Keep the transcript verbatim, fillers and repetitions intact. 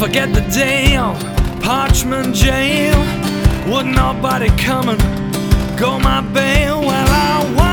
forget the day on Parchment Jail. Would nobody come and go my bail? Well, I